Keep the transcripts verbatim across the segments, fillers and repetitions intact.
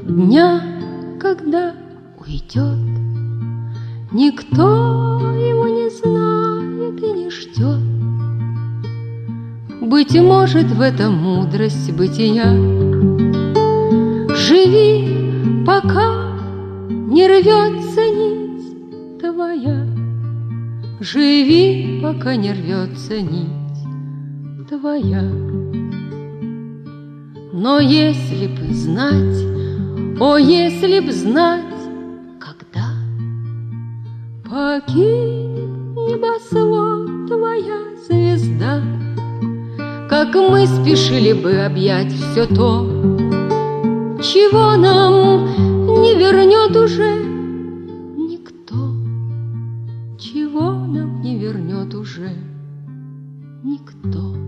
дня, когда уйдет. Никто его не знает и не ждет. Быть может, в этом мудрость бытия. Живи, пока не рвется нить твоя. Живи, пока не рвется нить твоя. Но если б знать, о, если б знать, когда покинет небосвод твоя звезда, как мы спешили бы объять все то, чего нам не вернет уже никто, чего нам не вернет уже никто.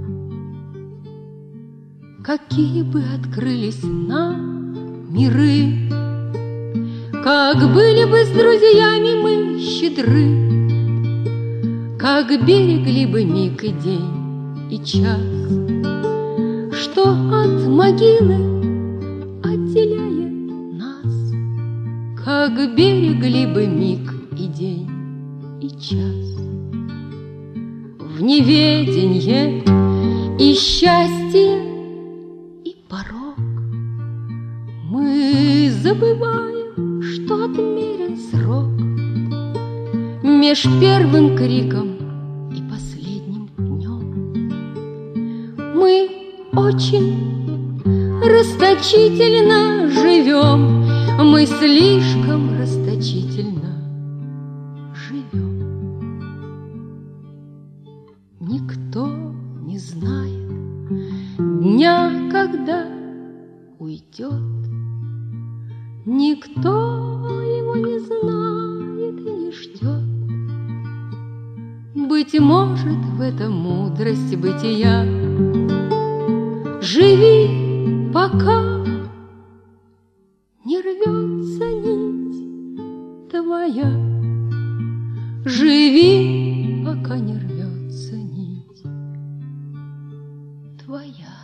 Какие бы открылись нам миры, как были бы с друзьями мы щедры, как берегли бы миг и день и час, что от могилы отделяет нас, как берегли бы миг и день и час. В неведенье и счастье и порок мы забываем, что отмерен срок меж первым криком и последним днем. Мы очень расточительно живем, мы слишком расточительно живем. Никто не знает дня, когда уйдет. Никто его не знает и не ждет. Быть может, в этом мудрость бытия. Живи, пока не рвется нить твоя. Живи, пока не рвется нить твоя.